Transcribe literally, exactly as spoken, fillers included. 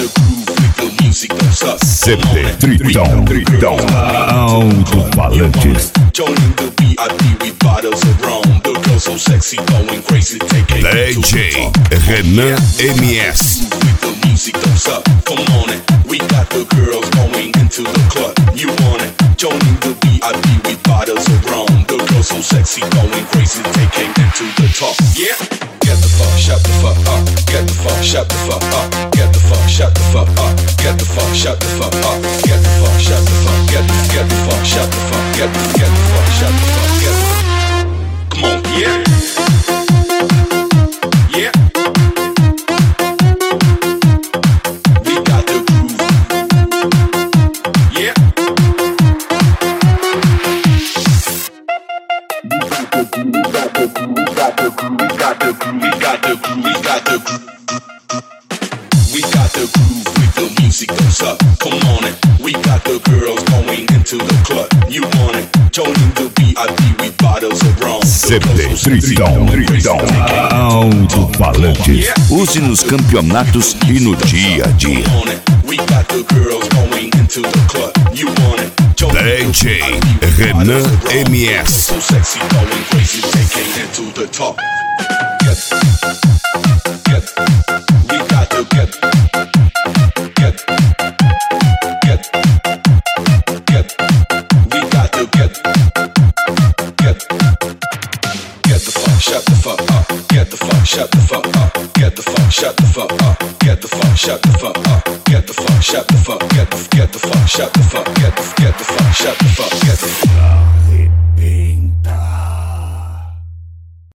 C D Tritão, Tritão, alto-falantes. D J Renan M S. We got the girls going into the club. You want it? Joining the V I P with bottles of rum. The girls so sexy, going crazy, taking it to the top. Yeah. Get the fuck, shut the fuck up. Get the fuck, shut the fuck up. Get the fuck, shut the fuck up. Get the fuck, shut the fuck up. Get the fuck, shut the fuck. Get the get the fuck, shut the fuck. Get the get the fuck, shut the fuck. Get the. Come on, yeah. Yeah. C D Tritão, Tritão, alto-falantes. Use nos campeonatos e no dia a dia. D J Renan M S. Shut the fuck up, get the fuck, shut the fuck up, get the fuck, shut the fuck up, get the fuck, shut the fuck up, get the fuck, shut the fuck, get the get the fuck, shut the fuck, get the get the fuck, shut the fuck, get the